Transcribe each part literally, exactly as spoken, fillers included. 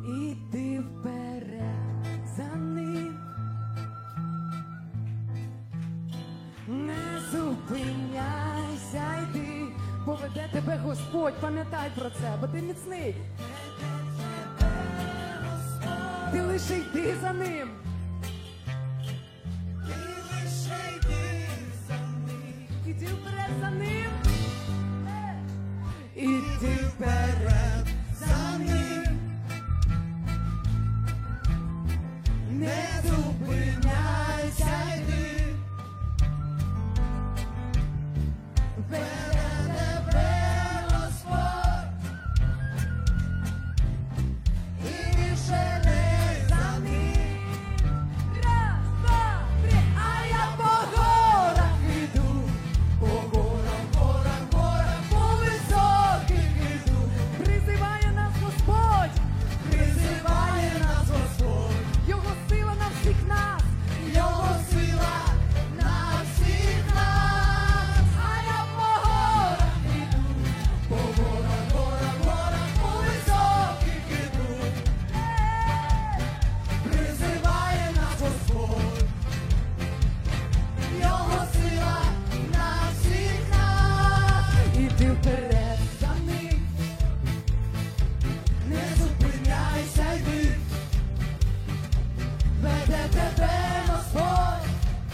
іди вперед за ним, не зупиняйся, йди, поведе тебе Господь, пам'ятай про це, бо ти міцний. Ти лише йди за ним. Ти лише йди за ним. Іди вперед за ним. Іди вперед за ним. Не зупиняйся, йди. Веде тебе Господь. І більше не за ним. Раз, два, три, а я по горах іду. По горах, горах, горах, по високих іду. Призиває нас Господь. Призиває нас Господь. Його сила на всіх нас. Його сила на всіх нас. А я по горах іду. По горах, горах, горах, по високих іду. Призиває нас Господь. Його сила на всіх нас. Іди вперед за ним. Не зупиняйся, йди. Веде тебе Господь.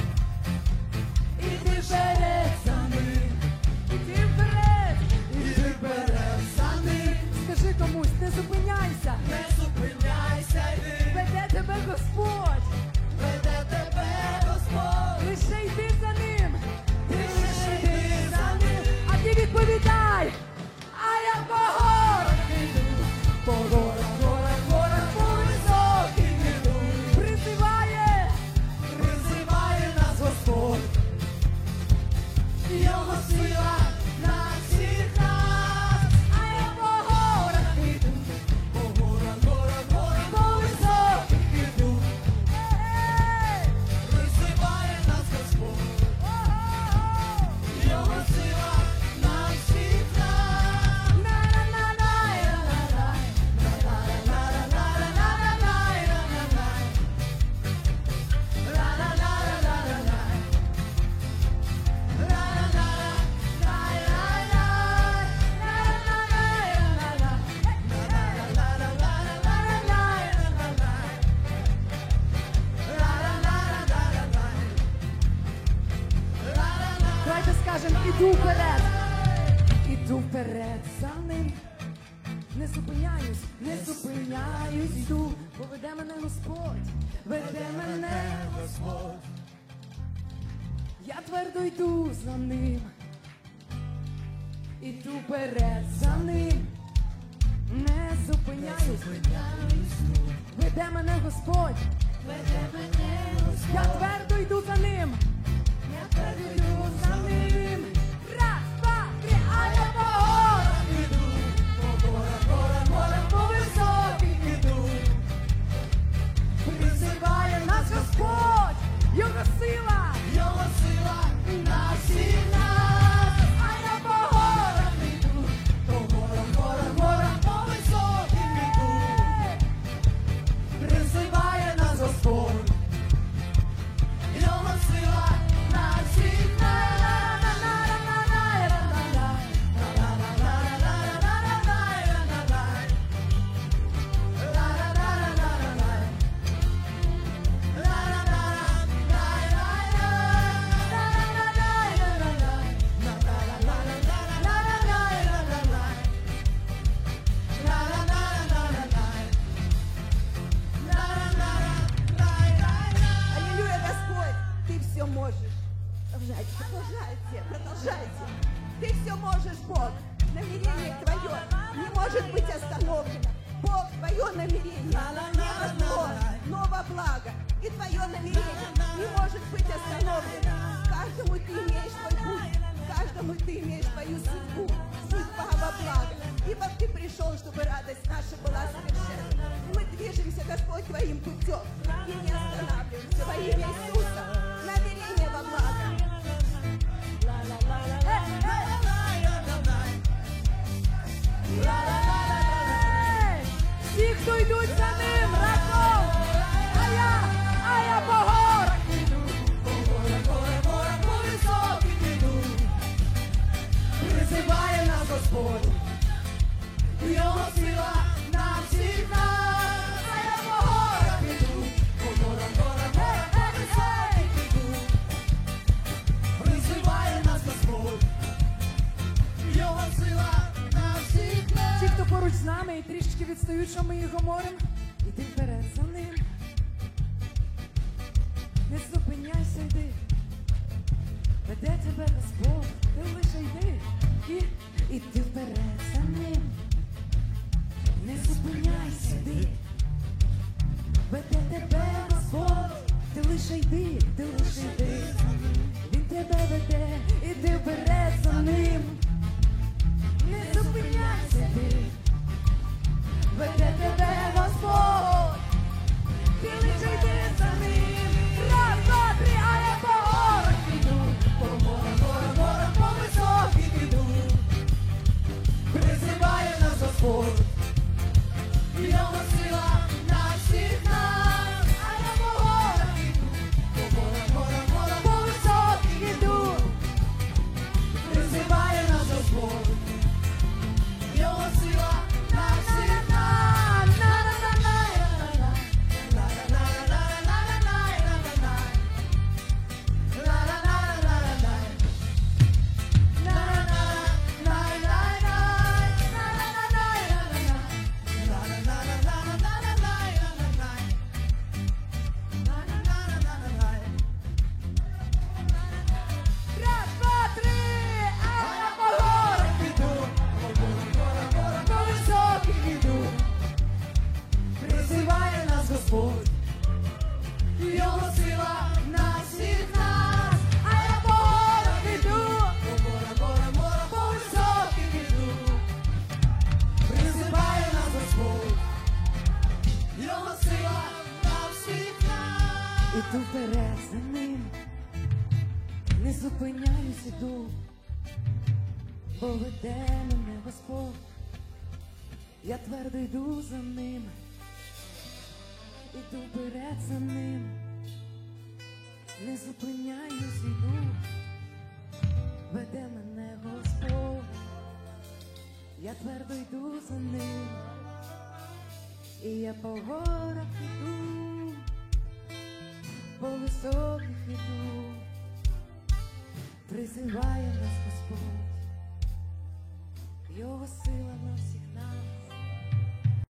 Іди вперед за ним. Іди вперед. Іди вперед за ним. Скажи комусь, не зупиняйся. Не зупиняйся, йди. Веде тебе Господь. Веде тебе Господь. Лише йди за ним. Ти лише йди за ним. А ти відповідай. А я по горах іду. По горах, горах, горах, по високим іду. Призиває. Призиває нас Господь. Його сила на всіх нас. А я по горах іду. По горах, горах, горах, По високих іду. Ей! Призиває нас Господь. О-о-о! Його сила на всіх нас. На-на-на-на-на-на-на. Давайте скажемо, іду вперед. Іду вперед за ним. Не зупиняюсь, не зупиняюсь, йду. Поведе мене Господь, веде мене Господь. Я твердо йду за ним. Іду вперед за ним. Не зупиняюсь, веде мене Господь. Веде мене Господь. Я твердо йду за ним. Я твердо йду за ним. Раз, два, три, а я по горах іду. По горах, горах, горах, по високих іду. Призиває нас Господь. Його сила. Його сила на всіх нас. А я по горах іду. По горах, горах, горах, по високим іду. Призиває нас Господь. Його сила на всіх нас. Аллилуйя, Господь, Ты все можешь. Продолжайте, продолжайте, продолжайте. Ты все можешь, Бог. Намерение Твое не может быть остановлено. Бог, Твое намерение не зло, но во благо. И Твое намерение не может быть остановлено. Каждому Ты имеешь свой путь, каждому Ты имеешь свою судьбу, судьба во благо. Ибо Ты пришел, чтобы радость наша была совершенна. Мы движемся, Господь, Твоим путем и не останавливаемся во имя Иисуса. Намерение во благо. Всіх хто йдуть за ним разом. А я, а я по горах іду. По горах, горах, горах, по високих іду. Призиває нас Господь, Його сила на всіх нас. А я по горах іду, по горах, горах, горах, по високих іду. Призиває нас Господь, Його сила на всіх нас. Ті, хто поруч з нами і трішечки відстають, що ми їх говоримо, іди вперед за ним. Не зупиняйся, йди. Веде тебе Господь, ти лише йди. І іди вперед за ним. Не зупиняйся, йди. Веде тебе Господь, ти лише йди, ти лише йди. Він тебе веде, іди вперед за ним. Не зупиняйся, йди. Веде тебе Господь, ти лише йди за ним. Раз, два, три, а я по горах іду. По горах, горах, горах, по високих іду. Призиває нас Господь, Його сила на всіх нас. А я по горах іду, по горах, горах, горах, по високих іду. Призиває нас Господь, Його сила на всіх нас. На-на-на-на-на-на-на. На-на-на-на-на-на-на-на. На-на-на-на-на-на. Раз, два, три, а я по горах Іду, по горах, горах, по високих іду. Призиває нас Господь, Його сила на всіх нас. А я по горах іду. По горах, горах, горах, по високих іду. Призиває нас Господь, Його сила на всіх нас. Іду вперед за ним. Не зупиняюсь, іду. Поведе мене Господь. Я твердо йду за ним. Іду вперед за ним. Не зупиняюсь, іду. Веде мене Господь. Я твердо йду за ним. І я по горах іду, по високих іду. Призиває нас Господь, Його сила на всіх нас.